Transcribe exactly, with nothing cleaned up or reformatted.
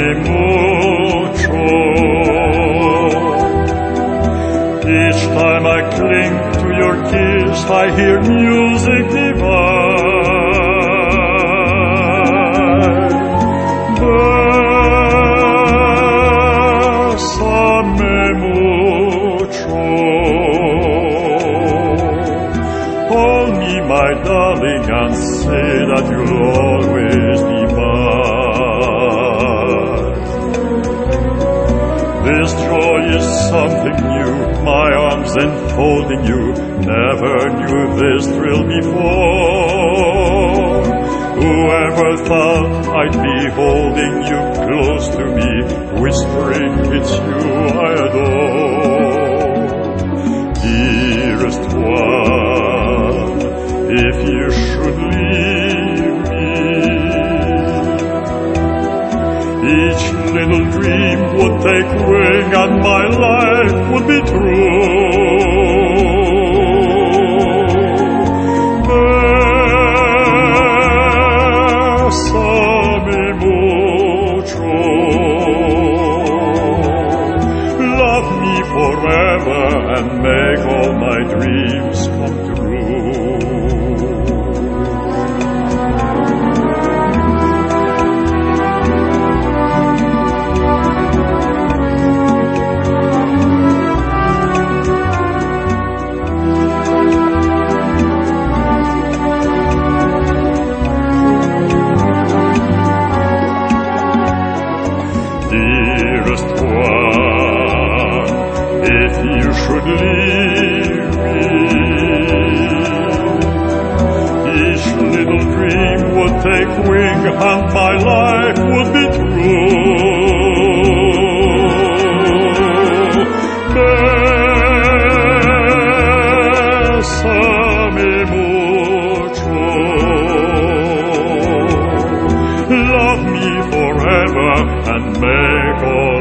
mucho. Each time I cling to your kiss, I hear music divine. Bésame mucho. Hold me, my darling, and say that you'll always be mine. This joy is something new, my arms enfolding you. Never knew this thrill before. Whoever thought I'd be holding you close to me, whispering it's you I adore. Dearest one, if you should leave me, each little dream would take wing and my life would be true. Bésame mucho. Love me forever and make all my dreams come true. Dearest one, if you should leave me, each little dream would take wing and my life would be true. Bésame mucho. Love me forever and make all